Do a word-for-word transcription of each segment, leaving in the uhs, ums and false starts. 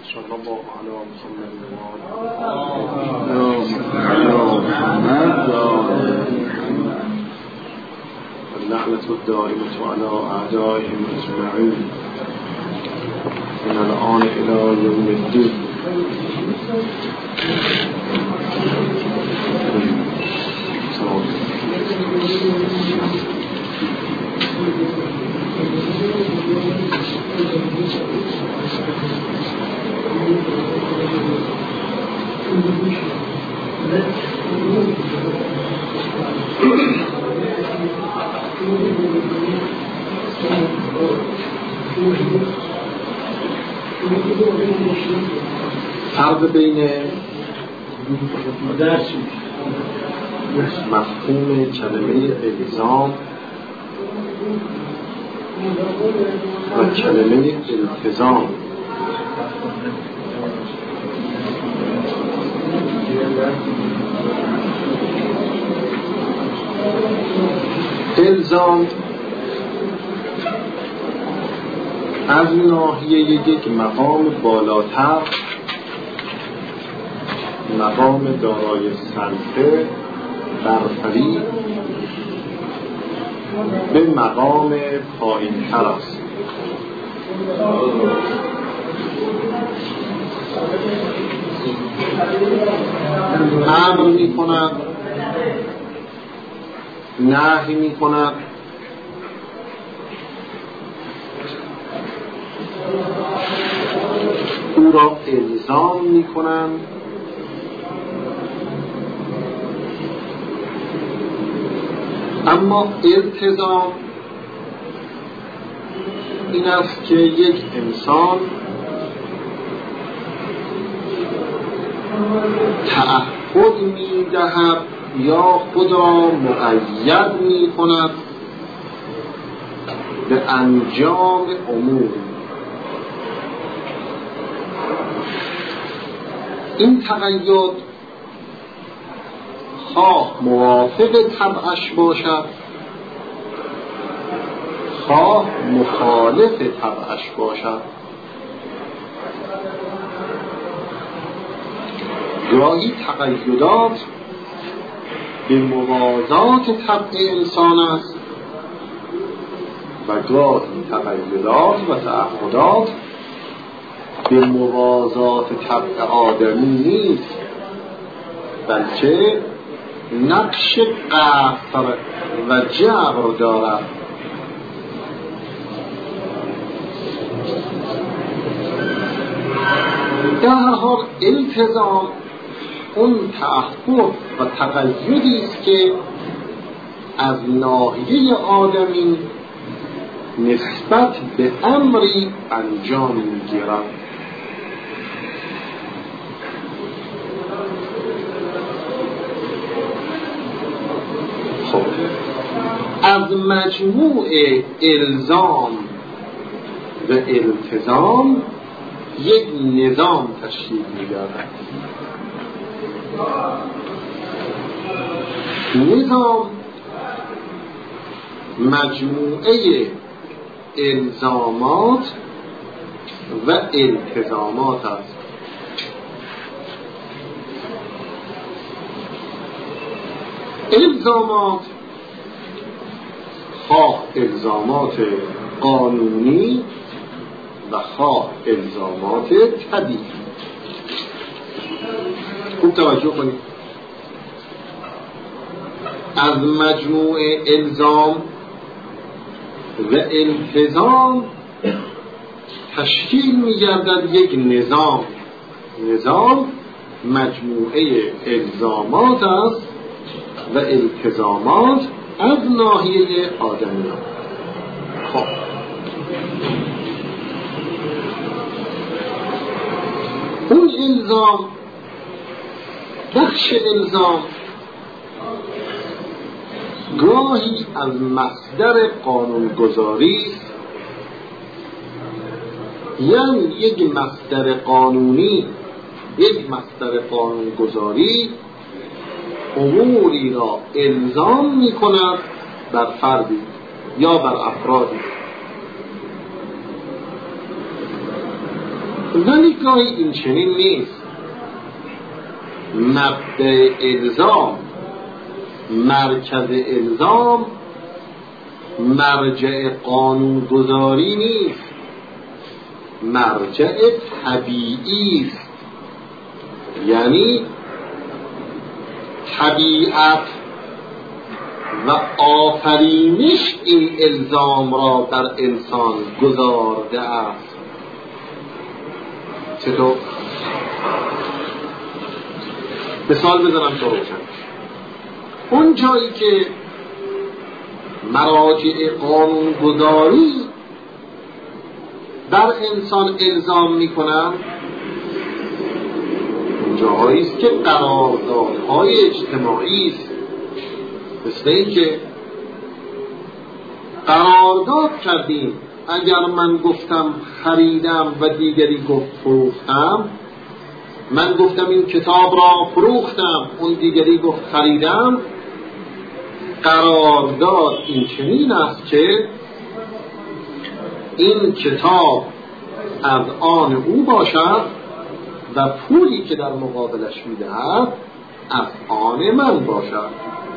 صلی الله علی محمد و اللعنة الدائمة على أعدائهم أجمعين من الآن إلى يوم الدين. فرق بین مفهوم کلمه الزام و کلمه التزام. الزام از ناحیه یک مقام بالاتر، مقام دارای سلطه برتری به مقام پایین تر است. امر می کند، نهی می کند، او را الزام می کنند، اما التزام این است که یک انسان تعهد می دهد یا خود را مقید می کند به انجام امور. این تقید خواه موافق طبعش باشد، خواه مخالف طبعش باشد. گاهی تقیدات به موازات طبع انسان است و گاهی تقیدات و تعهدات به موازات طبع آدمی نیست، بلکه نقش قهر و جبر دارد. در هر حال التزام اون تعهد و تقیدی است که از ناحیه آدمی نسبت به امری انجام می‌گیرد. خب از مجموع الزام و التزام یک نظام تشکیل می‌یابد. نظام مجموعه الزامات و التزامات است. الزامات خواه الزامات قانونی و خواه الزامات طبیعی. خوب توجه کنید. از مجموع الزام و التزام تشکیل می‌گردد یک نظام. نظام مجموعه الزامات است و التزامات از ناحیه آدمیان. خب اون الزام، بخش الزام گاهی از مصدر قانونگذاری است، یعنی یک مصدر قانونی، یک مصدر قانونگذاری اموری را الزام می کند بر فردی یا بر افرادی. ولی گاهی این چنین نیست. مبدأ الزام، مرکز الزام مرجع قانونگذاری نیست، مرجع طبیعی است. یعنی طبیعت و آفرینش این الزام را بر انسان گذارده است. چطور؟ مثال بزنم تا روشن. اون جایی که مراجع قانونگذاری بر انسان الزام میکنن، جایی است که قراردادهای اجتماعی است. مثل این که قرارداد کردیم اگر من گفتم خریدم و دیگری گفت فروختم، من گفتم این کتاب را فروختم، اون دیگری گفت خریدم، قرارداد این چنین است که این کتاب از آن او باشد و پولی که در مقابلش میدهد از آن من باشد.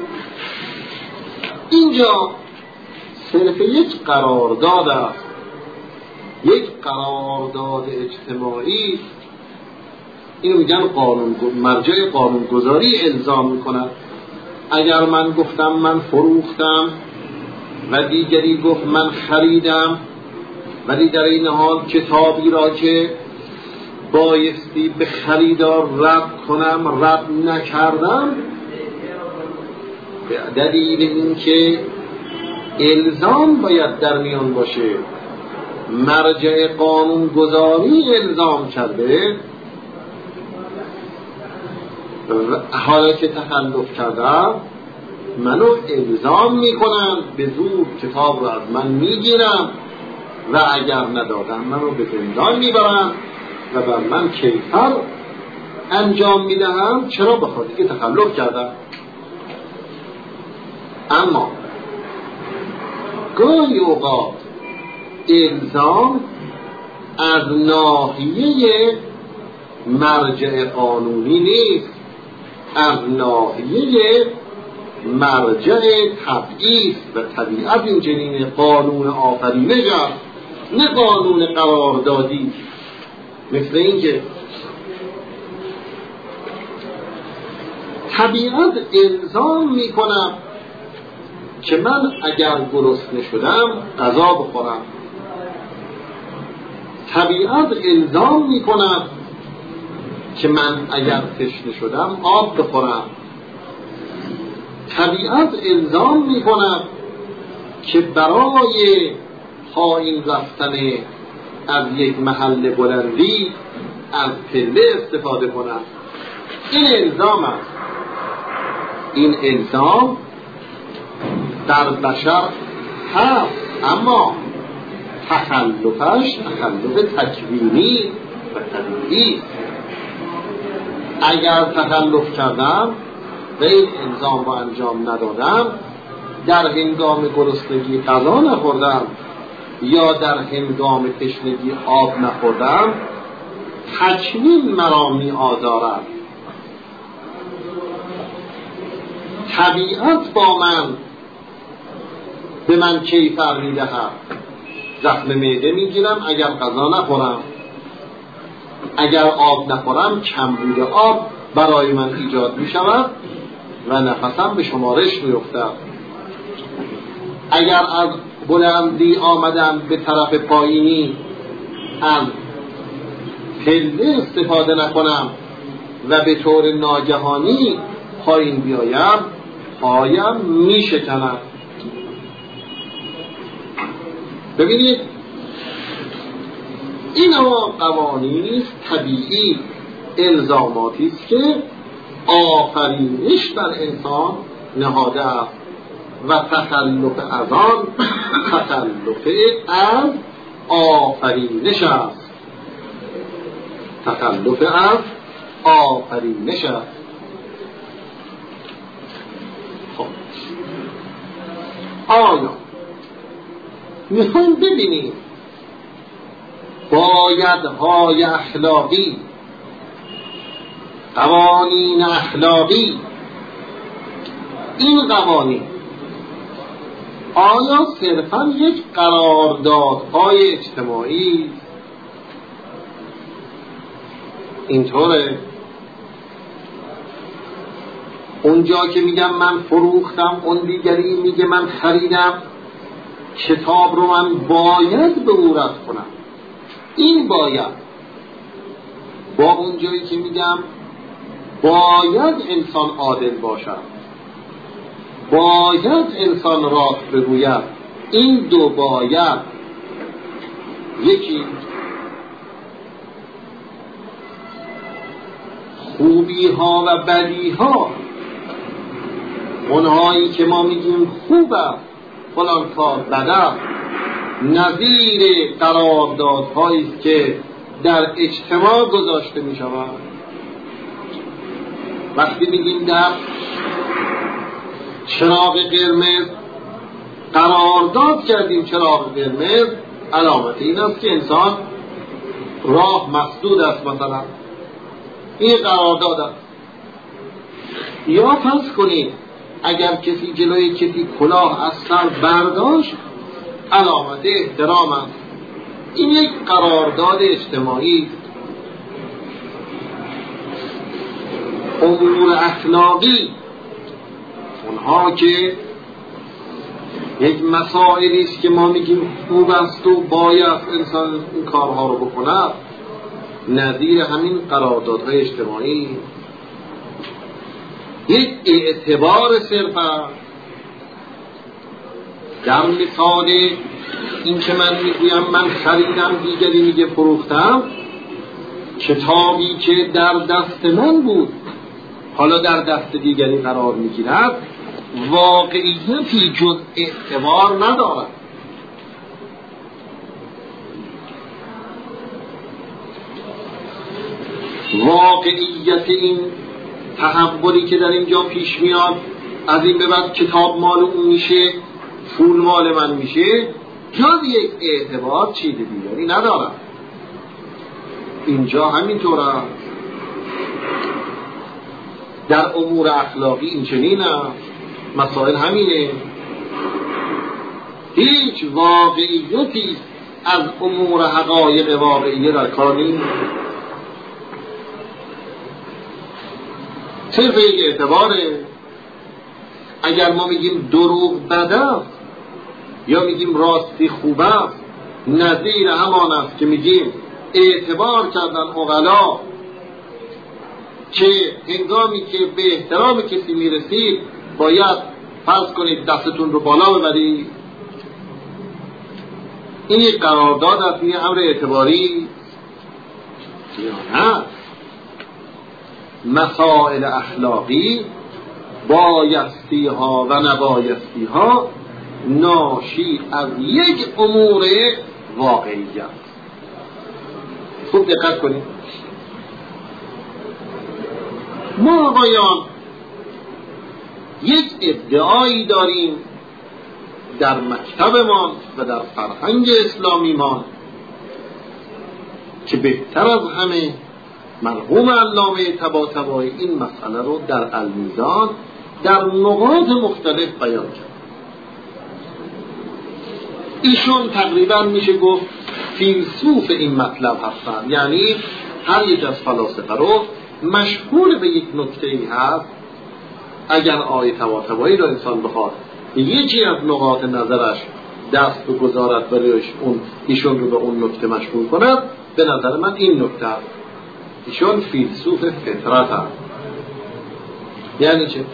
اینجا صرف یک قرارداد است، یک قرارداد اجتماعی. اینو میگن قانون، مرجع قانونگذاری الزام میکنه. اگر من گفتم من فروختم و دیگری گفت من خریدم، ولی در این حال کتابی را که بایستی به خریدار رد کنم رد نکردم، به دلیل اینکه الزام باید در میان باشه، مرجع قانونگذاری الزام کرده، حالا که تخلف کردم منو الزام میکنن به زور کتاب رو از من میگیرم و اگر ندادم منو به زندان میبرن و بر من کیفر انجام میدهم. چرا؟ بخاطر که تخلف کردم. اما گاهی اوقات الزام از ناحیه مرجع قانونی نیست، از ناحیه مرجع طبیعی است و طبیعت این چنین قانون آفرینش است، نه قانون قراردادی. مثل این که طبیعت الزام می کند که من اگر گرسنه شدم غذا بخورم، طبیعت الزام می کند که من اگر تشنه شدم آب بخورم، طبیعت الزام می کند که برای پایین رفتن از یک محل بلندی از پله استفاده کنم. این الزام است. این الزام در بشر هست، اما تخلفش تخلف تکوینی و طبیعی. اگر تخلف کردم و این الزام را انجام ندادم، در هنگام گرسنگی غذا نخوردم یا در هنگام تشنگی آب نخوردم، تکوین مرا می آزارد. طبیعت با من به من کیفر می دهد. زخم معده می گیرم اگر غذا نخورم، اگر آب نخورم کمبود آب برای من ایجاد می شود و نفسم به شمارش می افتد. اگر از بلندی آمدم به طرف پایینی از پله استفاده نکنم و به طور ناگهانی پایین بیایم، پایم می شکند. ببینید اینها قوانین طبیعی، الزاماتی است که آفرینش بر انسان نهاده است و تخلف از آن تخلف از آفرینش است. تخلف از آفرینش است. خب آیا میخوایم ببینیم بایدهای اخلاقی، قوانین اخلاقی، این قوانین آیا صرفاً یک قراردادهای اجتماعی اینطوره؟ اونجا که میگم من فروختم، اون دیگری میگه من خریدم، کتاب رو من باید به او رد کنم. این باید با اونجایی که میگم باید انسان عادل باشد، باید انسان راست بگوید، این دو باید یکی خوبی ها و بدی ها، اونهایی که ما میگیم خوبه فلان کار بده، نظیر قراردادهایی است که در اجتماع گذاشته می شود. وقتی میگیم در چراغ قرمز قرارداد کردیم، چراغ قرمز علامت این است که انسان راه مسدود است، مثلا این قرارداد است. یا فرض کنید اگر کسی جلوی کسی کلاه از سر برداشت، علامت احترام است. این یک قرارداد اجتماعی. امور اخلاقی، اونها که یک مسائلی است که ما میگیم خوب است و باید انسان این کارها رو بکنه، نظیر همین قراردادهای اجتماعی یک اعتبار صرفا. در مثال این که من میگویم من خریدم، دیگری میگه فروختم، کتابی که در دست من بود حالا در دست دیگری قرار میگیرد، واقعیتی جز اعتبار ندارد. واقعیت این تحولی که در اینجا پیش میاد، از این به بعد کتاب مال اون میشه، پول مال من میشه، جز یک اعتبار چیز دیگری ندارد. اینجا همینطوره. در امور اخلاقی این چنینه، مسائل همینه. هیچ واقعیتی از امور حقایق واقعیه در کار نیست، صرف یک اعتباره. اگر ما میگیم دروغ بده یا میگیم راستی خوبه، نظیر همان است که میگیم اعتبار کردن عقلا که هنگامی که به احترام کسی میرسید باید فرض کنید دستتون رو بالا ببرید. این یک قرارداد است، این امر اعتباری یا نه؟ مسائل اخلاقی، بایستی ها و نبایستی ها ناشی از یک امور واقعی است. خوب دقت کنید. ما آقایان یک ادعایی داریم در مکتبمان و در فرهنگ اسلامیمان که بهتر از همه مرحوم علامه طباطبایی این مسئله رو در المیزان در نقاط مختلف بیان کرد. ایشون تقریبا میشه گفت فیلسوف این مطلب هستند، یعنی هر یک از فلاسفه رو مشغول به یک نکته‌ای هست. اگر آیه طباطبایی رو انسان بخواد یکی از نقاط نظرش دست بگذارد برایش اون ایشون رو به اون نکته مشغول کند، به نظر من این نکته است. ایشون فیلسوف فطرت هست. یعنی چه؟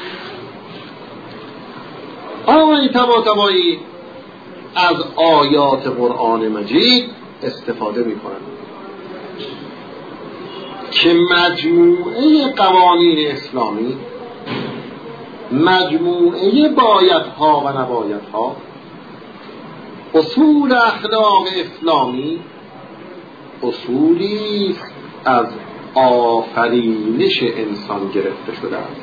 آیه طباطبایی از آیات قرآن مجید استفاده می کند که مجموعه قوانین اسلامی، مجموعه بایدها و نبایدها، اصول اخلاق اسلامی اصولی از آفرینش انسان گرفته شده است،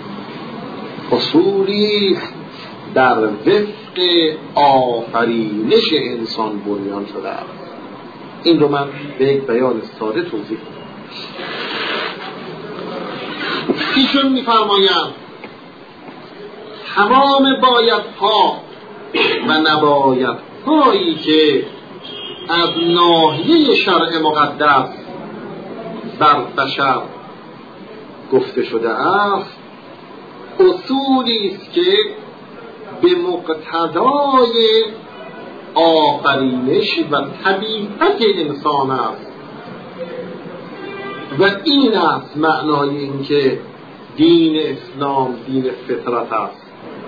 اصولی در وفق آفرینش انسان بنیان شده است. این رو من به یک بیان ساده توضیح کنم. ایشون می‌فرمایند تمام بایدها و نبایدهایی که از ناحیه شرع مقدس بر بشر گفته شده است اصولی است که به مقتضای آفرینش و طبیعت انسان است و این است معنای این که دین اسلام دین فطرت است.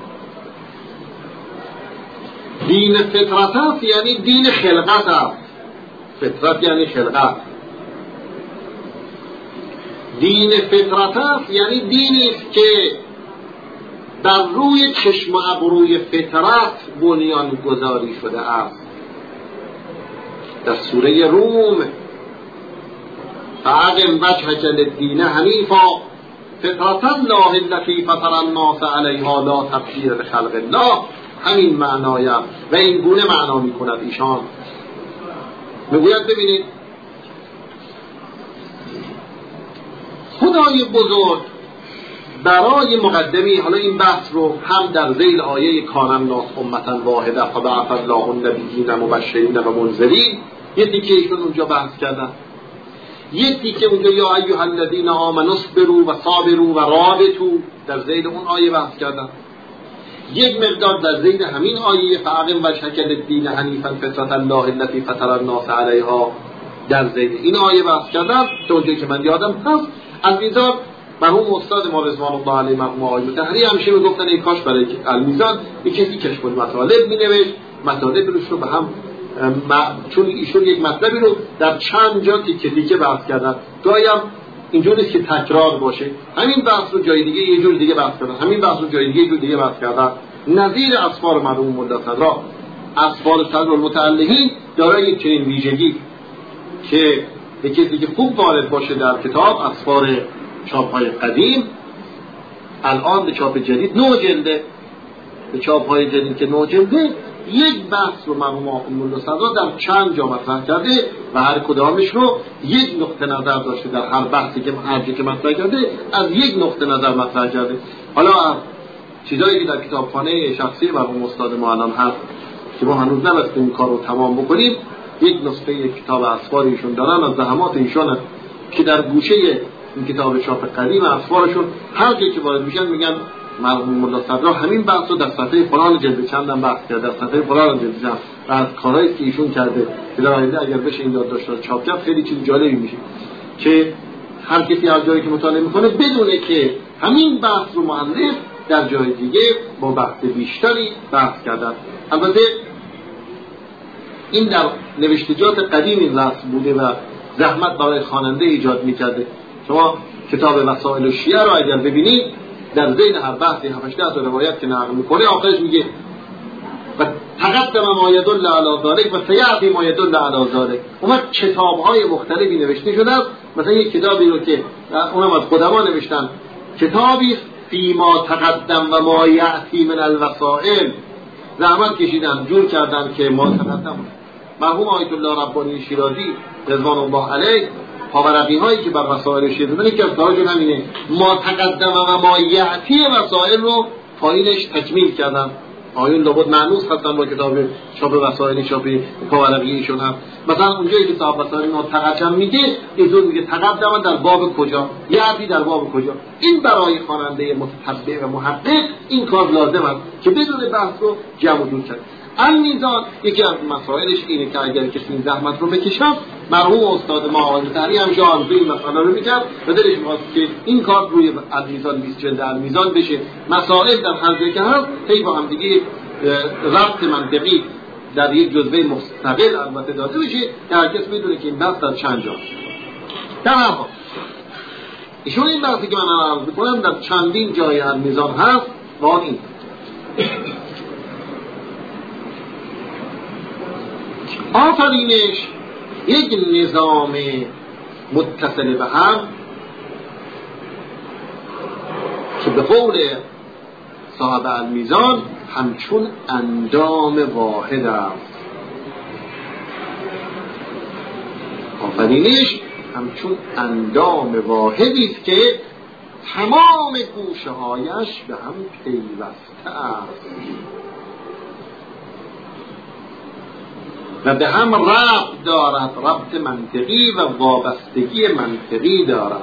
دین فطرت است یعنی دین خلقت است. فطرت یعنی خلقت. دین فطرت است یعنی دینی است که در روی چشم و ابروی فطرت بنیان گذاری شده است. در سوره روم فاقم وجهک للدین حنیفا فطرت الله التي فطر الناس علیها لا تبدیل لخلق الله، همین معنای و این گونه معنا می کند. ایشان میگوید ببینید خدای بزرگ برای مقدمی، حالا این بحث رو هم در ذیل آیه کان الناس امة واحده فبعث الله النبیین مبشرین و منذرین یه تیکه ایشون اونجا بحث کردن، یه تیکه اونجا یا ایها الذین آمنوا اصبروا و صابروا و رابطوا در ذیل اون آیه بحث کردن، یک مقدار در ذیل همین آیه فاقم وجهک للدین حنیفا فطرت الله التي فطر الناس علیها در ذیل این آیه بحث کردن. تا اونجایی که من یادم هست المیزان مرحوم استاد ما رضوان الله علیه مرحوم آقای مطهری همیشه میگفتن ای کاش برای المیزان یک کسی کشف المطالب مینوشت، مطالب رو به هم م... چون ایشون یک مطلبی رو در چند جا تیکه تیکه بحث کردن، گاهی هم اینجوری که تکرار باشه، همین بحث رو جای دیگه یه جور دیگه بحث کردن، همین بحث رو جای دیگه یه جور دیگه بحث کردن. نظیر اسفار مرحوم ملا صدرا، اسفار صدر المتعلقین دارای یک چنین ویژگی که یک کسی که خوب وارد باشه در کتاب، اسفار چاپ‌های قدیم الان به چاپ جدید نو جلده، به چاپ‌های جدید که نو جلده یک بحث رو مرحوم آقای ملا صدرا در چند جا مطرح کرده و هر کدامش رو یک نقطه نظر داشته، در هر بحثی که هر جا که مطرح کرده از یک نقطه نظر مطرح کرده. حالا چیزایی که در کتابخانه شخصی مرحوم استاد ما الان هست که ما هنوز نبستیم این کار رو تمام بکنیم، یک نسخه یک کتاب اسفار ایشون دارن از زحمات ایشون که در گوشه این کتاب چاپ قدیم اسفارشون هر جایی که وارد میشن میگن مرحوم ملا صدرا همین بحث رو در صفحه فلان جلد چندم بحث کرده، در صفحه فلان جلد چند و از کارهایی که ایشون کرده که در آینده اگر بشه این یادداشت‌ها چاپ کرد خیلی چیز جالبی میشه که هر کسی از جایی که مطالعه میکنه بدونه که همین بحث رو مؤلف در جای دیگه با بحث بیشتری بحث کردن. البته این در نوشتجات قدیم این لفظ بوده و زحمت برای خواننده ایجاد میکرده. شما کتاب وسائل شیعه رو اگر ببینید در ذیل هر بحثی هفت تا روایت که نقل میکنه آخرش میگه و تقدم ما یدل علی ذلک و سیأتی ما یدل علی ذلک. اومد کتاب‌های مختلفی نوشته شده است، مثلا یک کتابی رو که اونم از قدما نوشتن، کتابی فی ما تقدم و ما یأتی من الوسائل، زحمت کشیدن جور کردن که ما تقدم. مرحوم آیت الله ربانی شیرازی رضوان الله علیه پاورقی هایی که بر وسائل شیعه دادن که از کارشون همینه، ما تقدم و ما یأتی وسائل رو پایینش تکمیل کردن. آیون لابد معنوس هستن با کتاب چاپ وسائل چاپ پاورقی ایشون هم. مثلا اونجایی که صاحب وسائل ما تقدم میگه ایشون میگه تقدم در باب کجا، یأتی در باب کجا. این برای خواننده متتبع و محقق این کار لازم است که بدون بحث رو جمع و جور کنه. المیزان یکی از مسائلش اینه که اگر کسی این زحمت رو بکشد، مرحوم استاد ما آقای مطهری هم جان این مسئله رو میکرد و دلش می‌خواست که این کار روی المیزان بیست جلد المیزان بشه، مسائل در هر جایی که هست هی با هم دیگه ربط منطقی در یک جزوه مستقل البته داده بشه که هر کس بدونه که این بحث در چند جا در هر حال ایشون این بحثی که من عرض می‌کنم در چندین جای المیزان هست و این آفرینش یک نظام متصل به هم که به قول صاحب المیزان همچون اندام واحد است. آفرینش همچون اندام واحدی است که تمام گوشه هایش به هم پیوسته است و به هم ربط دارد، ربط منطقی و وابستگی منطقی دارد.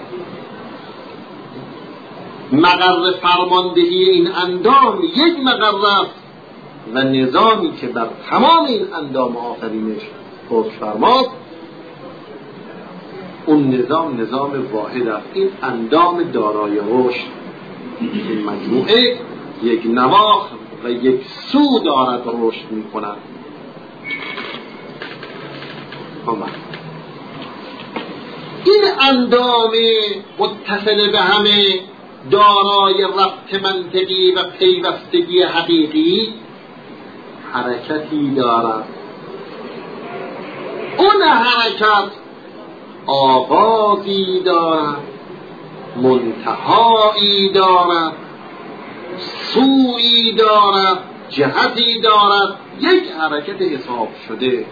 مقر فرماندهی این اندام یک مقر است و نظامی که بر تمام این اندام آفرینش حکم فرماد، اون نظام نظام واحد است. این اندام دارای رشد، این مجموعه یک نواخ و یک سو دارد رشد می کند. این اندام متصل به همه دارای ربط منطقی و پیوستگی حقیقی حرکتی دارد. اون حرکت آغازی دارد، منتهایی دارد، سویی دارد، جهتی دارد، یک حرکت حساب شده.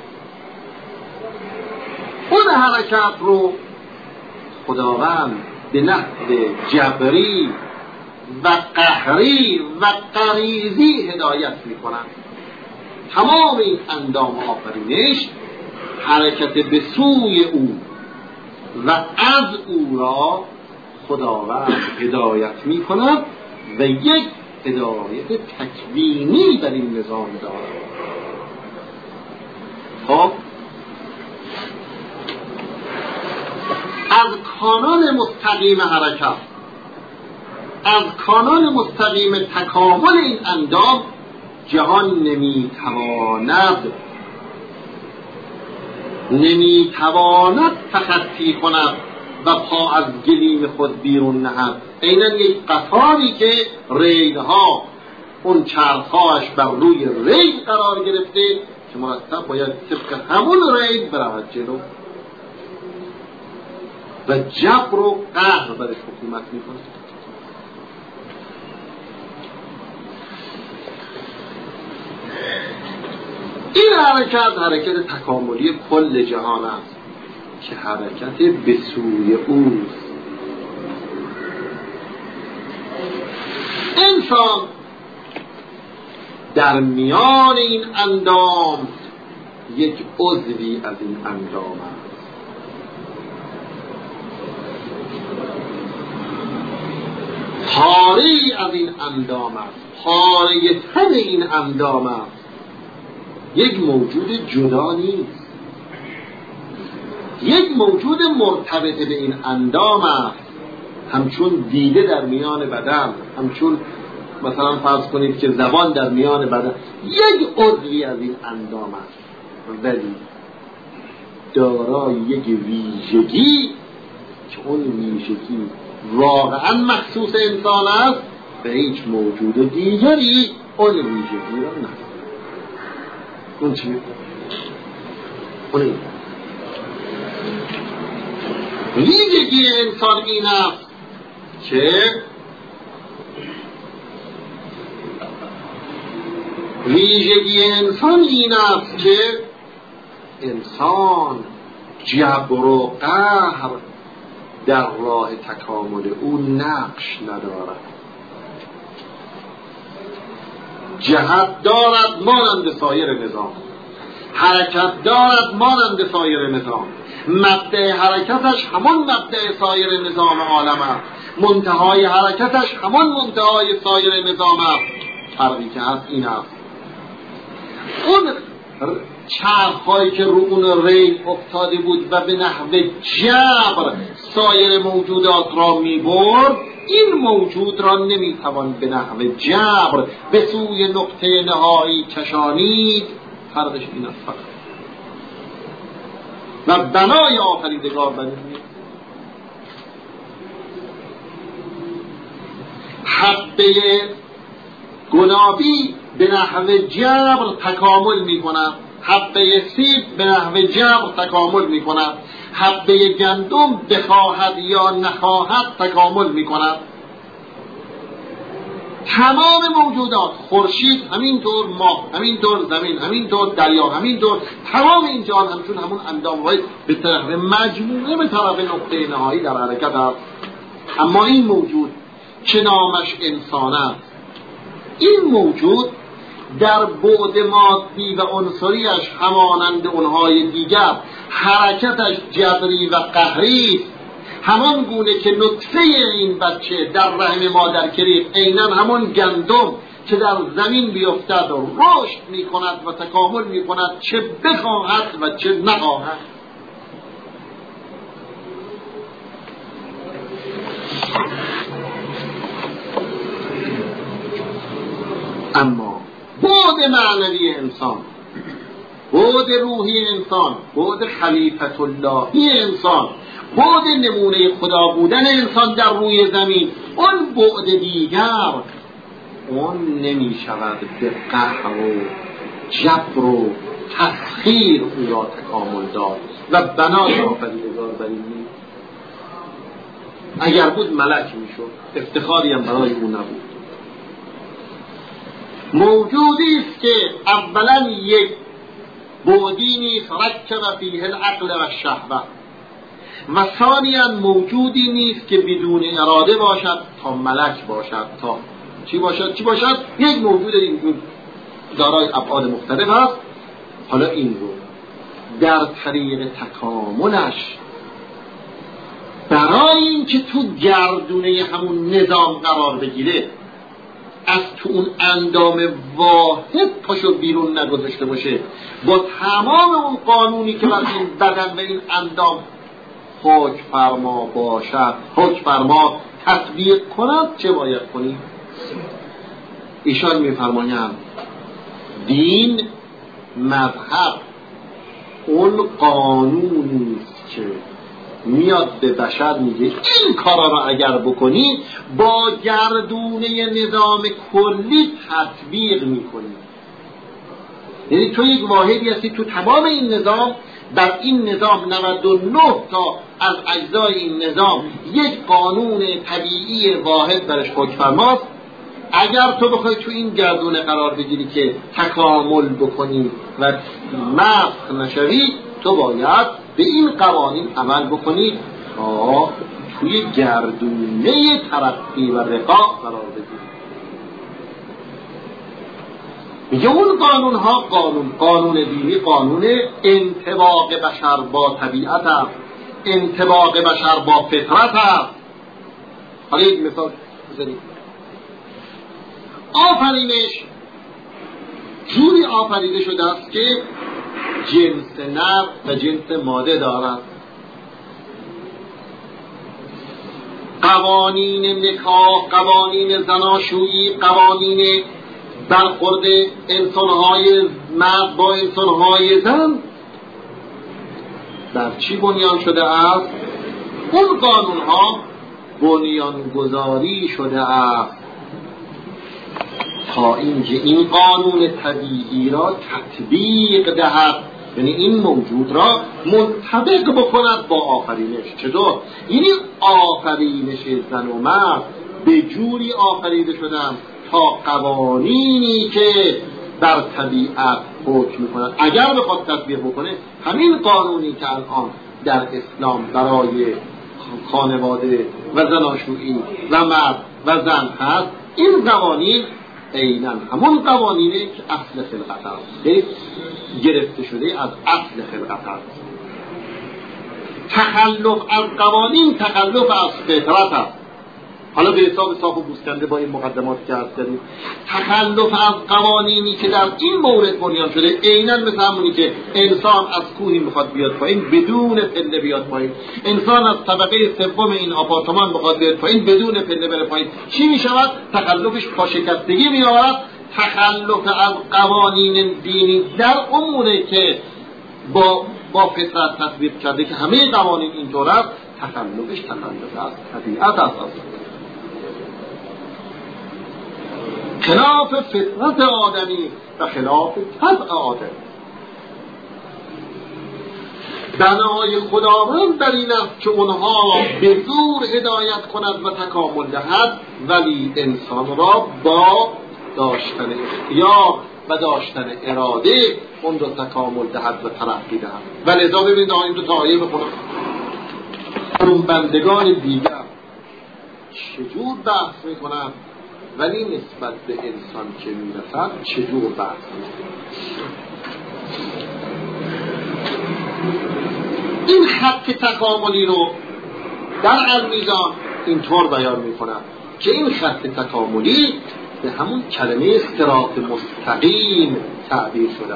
اون حرکت رو خداوند به نحو جبری و قهری و غریزی هدایت می کنند. تمام این اندام آفرینش حرکت به سوی او و از او را خداوند هدایت می کند و یک هدایت تکوینی در این نظام دارد. خب از کانون مستقیم حرکت، از کانون مستقیم تکامل این اندام جهان نمیتواند نمیتواند تخطی کند و پا از گلیم خود بیرون نهد. عیناً یک قطاری که ریلها اون چرخهاش بر روی ریل قرار گرفته که مرتب باید طبق همون ریل برود جلو و جبر و قهر برش حکومت میکنه. این حرکت حرکت تکاملی کل جهان است که حرکت به سوی اوست. انسان در میان این اندام یک عضوی از این اندام است. پاره‌ای از این اندام است، پاره تن این اندام است، یک موجود جدا نیست، یک موجود مرتبط به این اندام است، همچون دیده در میان بدن، همچون مثلا فرض کنید که زبان در میان بدن، یک عضوی از این اندام است ولی دارای یک ویژگی که اون ویژگی واقعا مخصوص انسان است و هیچ موجود دیگری اون ویژگی را ندارد. اون چی؟ اون این ویژگی انسان این است که ویژگی انسان این است که انسان جبر و قهر در راه تکامل او نقش ندارد. جهت دارد مانند سایر نظام، حرکت دارد مانند سایر نظام، مبدأ حرکتش همان مبدأ سایر نظام عالم است، منتهای حرکتش همان منتهای سایر نظام است. فرقی که هست این است اون چرخهایی که رو اون ریل افتاده بود و به نحو جبر سایر موجودات را می برد، این موجود را نمی توان به نحو جبر به سوی نقطه نهایی کشانید. فرقش این است فقط. و بنای آفریدگار بر این حبه گلابی به نحو جبر تکامل می کند، حبه سیب به نحو جبر تکامل می کند، حبه گندم بخواهد یا نخواهد تکامل می کند. تمام موجودات، خورشید همینطور، ماه همینطور، زمین همینطور، دریا همینطور، تمام این جهان همچون همون اندام‌های به طرف مجموعه به طرف نقطه نهایی در حرکت است. اما این موجود که نامش انسان است، این موجود در بعد مادی و عنصریش همانند اونهای دیگر حرکتش جبری و قهری است، همان گونه که نطفه این بچه در رحم مادر کریخ عیناً همان گندم که در زمین بیفتد و رشد می کند و تکامل می کند، چه بخواهد و چه نخواهد. اما بعد معنوی انسان، بعد روحی انسان، بعد خلیفت اللهی انسان، بعد نمونه خدا بودن انسان در روی زمین، اون بعد دیگر اون نمی شود به قهر و جبر و تسخیر او را تکامل داد و بنای آفریدگار بر این نیست. اگر بود ملک می شد، افتخاری هم برای او نبود. موجودی است که اولا یک بعدی نیست رکب فیه العقل و الشهوه، و ثانیاً موجودی نیست که بدون اراده باشد تا ملک باشد، تا چی باشد چی باشد یک موجود اینجور دارای ابعاد مختلف است. حالا این رو در طریق تکاملش برای اینکه تو گردونه همون نظام قرار بگیره، از تو اون اندام واحد پاشو بیرون نگذاشته باشه، با تمام اون قانونی که بر این بدن و این اندام حکم فرما باشد، حکم فرما تطبیق کند، چه باید کنی؟ ایشان میفرمایند دین، مذهب اون قانونی است که میاد به بشر میگه این کارا رو اگر بکنی با گردونه نظام کلی تطبیق میکنی. یعنی تو یک واحدی هستی تو تمام این نظام، در این نظام نود و نه تا از اجزای این نظام یک قانون طبیعی واحد برش حکم فرماست. اگر تو بخوای تو این گردونه قرار بگیری که تکامل بکنی و مسخ نشوی، تو باید به این قوانین عمل بکنی تا توی گردونه ترقی و رقا قرار بگیری. میگه اون قانون ها قانون قانون دینی قانون انطباق بشر با طبیعت است، انطباق بشر با فطرت است. حالا یک مثال بزنید. آفرینش جوری آفریده شده است که جنس نر و جنس ماده دارد. قوانین نکاح، قوانین زناشویی، قوانین برخورد انسانهای مرد با انسانهای زن در چی بنیان شده است؟ اون قانونها بنیان گذاری شده است تا اینکه این قانون طبیعی را تطبیق دهد، یعنی این موجود را منطبق بکند با آفرینش. چطور؟ یعنی آفرینش زن و مرد به جوری آفریده شدند تا قوانینی که در طبیعت حکم می‌کند اگر بخواد تطبیق بکنه، همین قانونی که الان در اسلام برای خانواده و زناشویی و مرد و زن هست، این قوانین عیناً همون قوانینی که اصل خلقت است، یعنی گرفته شده از اصل خلقت است. تخلف از قوانین تخلف از فطرت است. حالا به حساب صاف و بوسکنده با این مقدمات که هست داریم، تخلف از قوانینی که در این مورد بنیان شده عیناً مثل همونی که انسان از کوهی میخواد بیاد پایین بدون پله بیاد پایین، انسان از طبقه سوم این آپارتمان میخواد بیاد پایین بدون پله بره پایین، چی میشود؟ تخلفش پاشکستگی میآورد. تخلف از قوانین دینی در اموره که با با فطرت تطبیق کرده که همه قوانین اینطور است، تخلفش تخلف از طبیعت است، خلاف فطرت آدمی و خلاف طبع آدمی. بنای خداوند در این است که اونها به زور هدایت کند و تکامل دهد، ولی انسان را با داشتن اختیار و داشتن اراده اون را تکامل دهد و ترقی دهد. ولذا ببینید این دو تا آیه بخونم. اون بندگان دیگر چجور بحث میکنند، ولی نسبت به انسان که میرسد چجور بحث میکنند. این خط تکاملی رو در المیزان اینطور بیان میکنند که این خط تکاملی به همون کلمه صراط مستقیم تعبیر شده.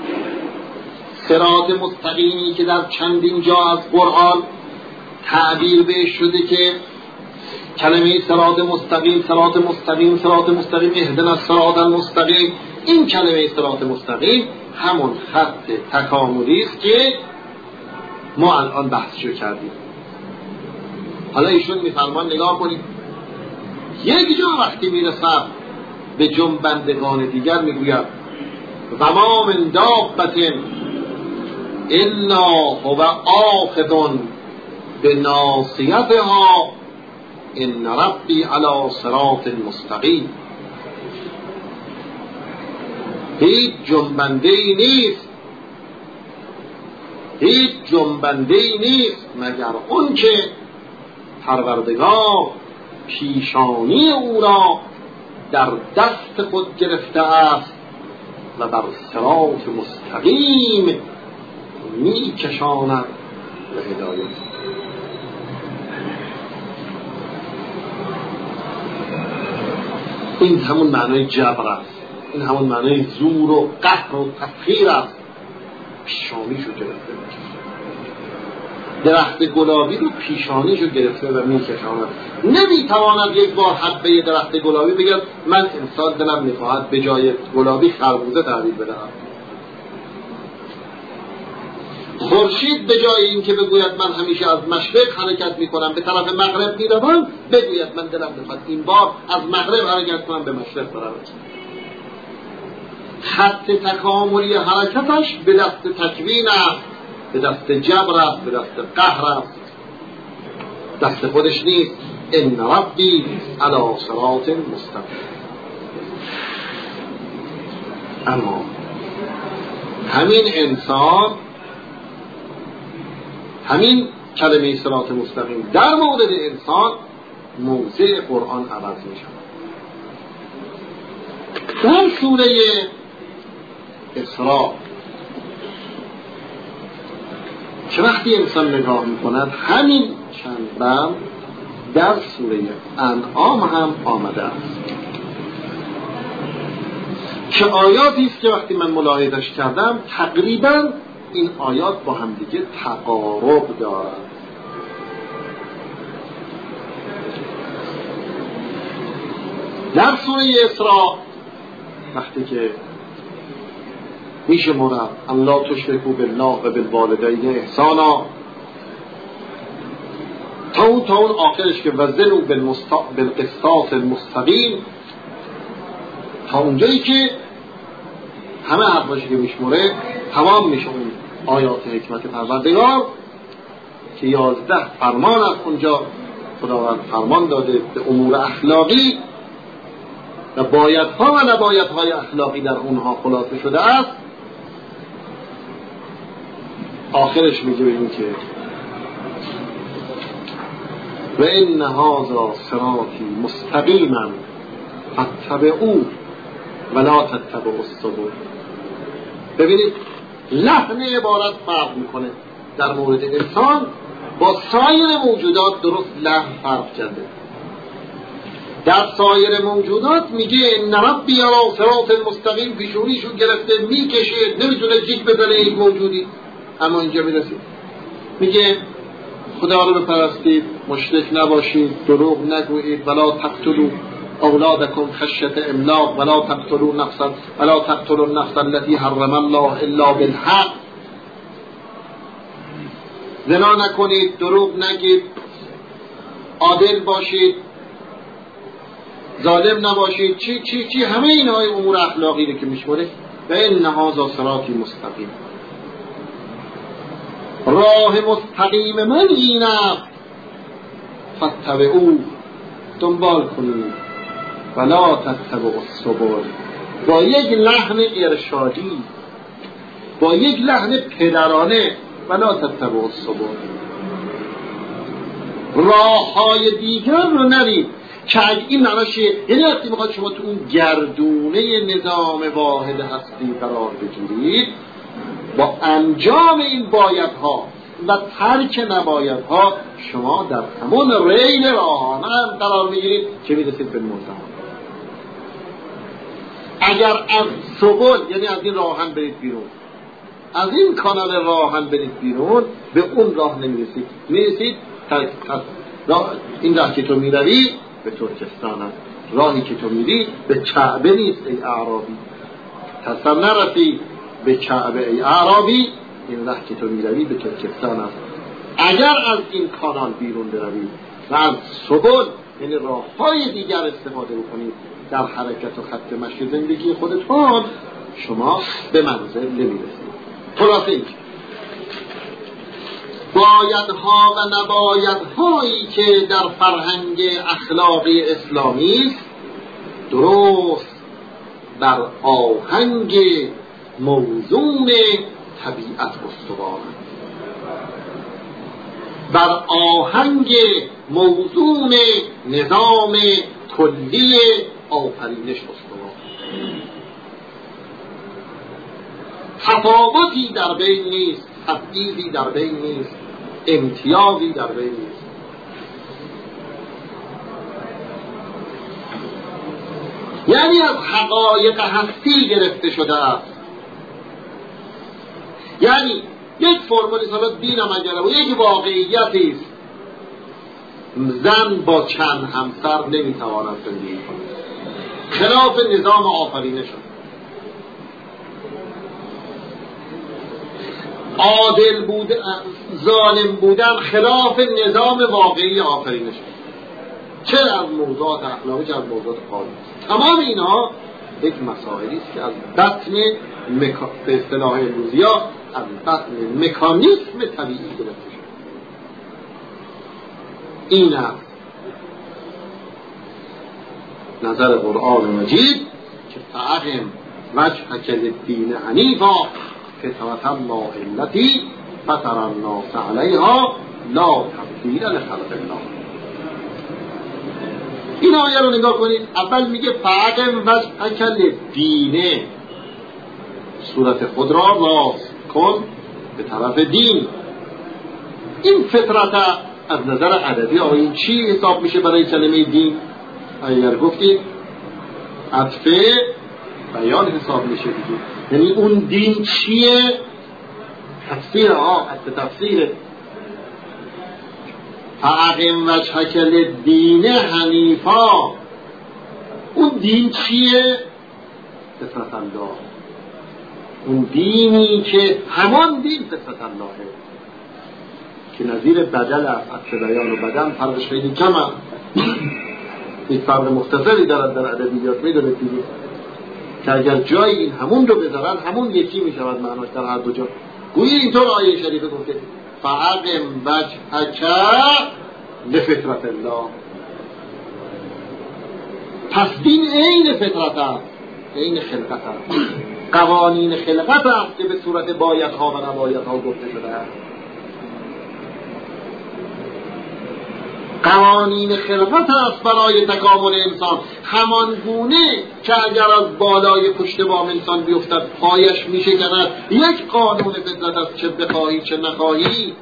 صراط مستقیمی که در چندین جا از قرآن تعبیر بهش شده که کلمه صراط مستقیم صراط مستقیم صراط مستقیم اهدنا الصراط المستقیم، این کلمه صراط مستقیم همون خط تکاملی است که ما الان بحثشو کردیم. حالا ایشون میفرمان نگاه کنید، یک جا وقتی میرسد به جنبندگان دیگر میگوید و ما من دابة الا هو آخذ بناصیتها ان ربی علی صراط مستقیم. هیچ جنبنده ای نیست هیچ جنبنده ای نیست مگر اون که پروردگار پیشانی او را در دست خود گرفته است و بر صراط مستقیم می کشاند و هدایت. این همون معنای جبر است، این همون معنای زور و قهر و تسخیر است. پیشانیشو گرفته میکشه، درخت گلابی رو پیشانیشو گرفته و میکشاند. نمیتواند یک بار حبه درخت گلابی بگه من انسان دلم میخواهد به جای گلابی خربوزه تحویل بدهم. خورشید به جای این که بگوید من همیشه از مشرق حرکت میکنم به طرف مغرب میروم، بگوید من دلم میخواد این بار از مغرب حرکت کنم به مشرق بروم. خط تکاملی حرکتش به دست تکوین است، به دست جبر است، به دست قهر است، دست خودش نیست. ان ربی علی صراط مستقیم. اما همین انسان، همین کلمه صراط مستقیم در مورد انسان موضع قرآن عوض می شود. در سوره اسراء که وقتی انسان نگاه می کند همین چند بند در سوره انعام هم آمده است که آیاتی است که وقتی من ملاحظه‌اش کردم تقریبا این آیات با هم دیگه تقارب دارند. در سوره اسراء وقتی که میشه مرد الله تشرکوا بالله و بالوالدین احسانا تا اون تا اون آخرش که وزنوا بالقسطاس المستقیم، تا اونجایی که همه حرفاشی که میشموره تمام میشه اون آیات حکمت پروردگار که یازده فرمان از اونجا خداوند فرمان داده به امور اخلاقی و بایدها و نبایدهای اخلاقی در اونها خلاصه شده است. آخرش میگه به این که و ان هذا صراطی مستقیما فاتبعوه ولا تتبعوا السبل. ببینید لحن عبارت فرق میکنه. در مورد انسان با سایر موجودات درست لحن فرق کرده. در سایر موجودات میگه ان ربی علی صراط مستقیم، پیشونیشو گرفته میکشه، نمیتونه جیک بزنه یک موجودی. اما اینجا میرسید میگه خدا رو بپرستید، مشرک نباشید، دروغ نگویید، ولا تقتلوا اولادکم خشیة املاق ولا تقتلوا نفسا ولا تقتلوا النفس التي حرم الله الا بالحق. زنا نکنید، دروغ نگید، عادل باشید، ظالم نباشید، چی چی چی همه اینهای امور اخلاقی رو که میشموره. و ان هذا صراطی مستقیم. راه راه مستقیم من این است فاتبعوه، دنبال کنید، ولا تتبعوا السبل، با یک لحن ارشادی، با یک لحن پدرانه، ولا تتبعوا السبل، راه های دیگر رو نرید. که این معناش یعنی وقتی میخواد شما تو اون گردونه نظام واحد هستی قرار بگیرید، با انجام این بایدها و ترک نبایدها شما در همون ریل راهانه هم قرار میگیرید که میرسید به منتها. اگر از سبل یعنی از این راهن برید بیرون، از این کانال راهن برید بیرون، به اون راه نمیرسید، میرسید ترک راه. این راه که تو میروی به ترکستان است، راهی که تو میری به کعبه نیست ای اعرابی. تصور نرسی به کعبه ای اعرابی، این راه که تو میروی به ترکستان است. اگر از این کانال بیرون بروید و از سبل یعنی راه های دیگر استفاده بکنید در حرکت و خط مشی زندگی خودتون، شما به منزل نمیرسید. خلاصه این بایدها و نبایدهایی که در فرهنگ اخلاقی اسلامی است درست بر آهنگ موزون طبیعت استوارند، بر آهنگ موزون نظام کلی آفرینش استوار. تفاوتی در بین نیست، تبعیضی در بین نیست، امتیازی در بین نیست. یعنی از حقایق هستی گرفته شده است. یعنی یک فرمولی حالا دینم اگره و یک واقعیتی است، زن با چند همسر نمیتواند زندگی کند، خلاف نظام آفرینش شد. عادل بودن، ظالم بودن خلاف نظام واقعی آفرینش شد، چه از موضوعات اخلاقی چه از موضوعات قانونی. تمام اینها یک مسائلی است که از بطن مکا... به اصطلاح امروزی‌ها از بطن مکانیسم طبیعی گرفته شد. این است نظر قرآن مجید که فأقم وجهک للدین حنیفا فطرة الله التي فطر الناس علیها لا تبدیل لخلق الله. این آیه رو نگاه کنید. اول میگه فأقم وجهک للدین، صورت خود را راست کن به طرف دین. این فطرت از نظر عددی آیه چی حساب میشه برای کلمه دین؟ اگر گفتید عطفه بیان حساب میشه دیگه، یعنی اون دین چیه؟ تفسیر ها عطف تفسیره. فأقم وجهک للدین حنیفا، اون دین چیه؟ فطرت الله، اون دینی که همان دین فطرت اللهه که نظیر بدل است. عطف بیان و بدن فرقش خیلی کم است، یک فرق مختصری دارد در ادبیات، میدونید دیگه که اگر جای این همون رو بذارن همون یکی میشود معناش در هر دو جا. گویی اینطور آیه شریفه گفته فأقم وجهک لفطرت الله، پس دین عین فطرت است، عین خلقت است، قوانین خلقت است که به صورت بایدها و نبایدها گفته شده است. قوانین خلقت است برای تکامل انسان، همان گونه که اگر از بالای پشت بام انسان بیفتد پایش میشه کند، یک قانون فطرت است، چه بخواهی چه نخواهی.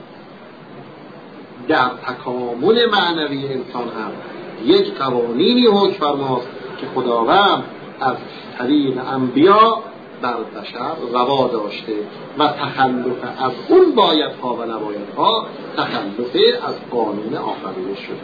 در تکامل معنوی انسان هم یک قوانینی حکم فرماست که خداوند از طریق انبیا بر بشر روا داشته و تخلف از اون بایدها و نبایدها تخلف از قانون آفرینش شده.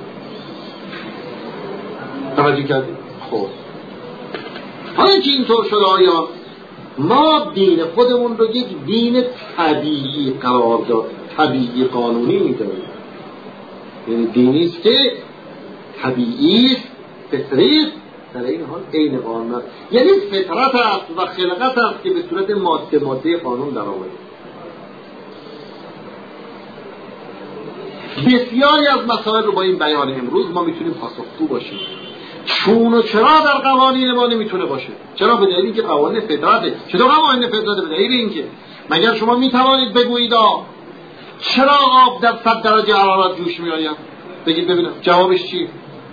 توجه کردید؟ خب حالا که اینطور شد آیا ما دین خودمون رو یک دین طبیعی قرار داد، طبیعی قانونی می‌دونیم، یعنی دینی است که طبیعی است، فطری است، در این حال عین قانون است، یعنی فطرت است و خلقت است که به صورت ماده ماده قانون در آمده. بسیاری از مسائل رو با این بیان امروز ما میتونیم پاسخگو باشیم. چون و چرا در قوانین ما نمیتونه باشه؟ چرا؟ به دلیل اینکه قوانین فطرته. چرا قوانین فطرته؟ به دلیل اینکه مگر شما میتوانید بگویید چرا آب در صد درجه حرارت جوش میآید؟ بگید ببینم جوابش چیه؟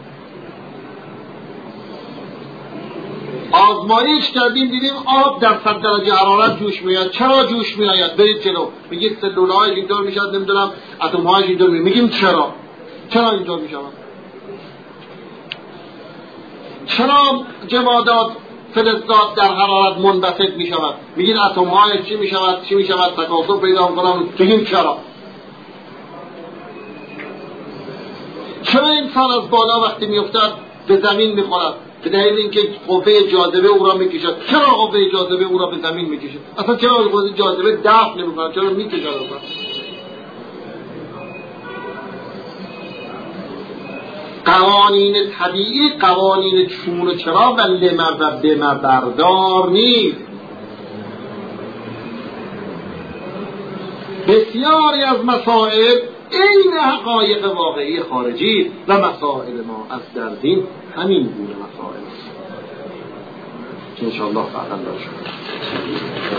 آزمایش کردیم دیدیم آب در صد درجه حرارت جوش میآید. چرا جوش میآید؟ برید جلو میگید سلول‌هاش اینطور میشد، نمیدونم اتم‌هاش اینطور میشه. میگیم چرا؟ چرا اینطور میشود؟ چرا جمادات فلزات در حرارت منبسط میشود؟ میگید اتم‌هاش چی میشود؟ چی میشود؟ تکاثر پیدا میکنن. میگیم چرا؟ چرا انسان از بالا وقتی میافتد به زمین میخورد؟ به دلیل اینکه قوه جاذبه او را میکشد. چرا قوه جاذبه او را به زمین میکشد؟ اصلا چرا قوه جاذبه دفع نمیکند؟ چرا میکشد؟ اصلا قوانین طبیعی قوانین چون و چرا و لما و بما بردار نیست. بسیاری از مسائل این حقایق واقعی خارجی و مسائل ما از در دین همین گونه مسائل است که انشاءالله فعلا داشت.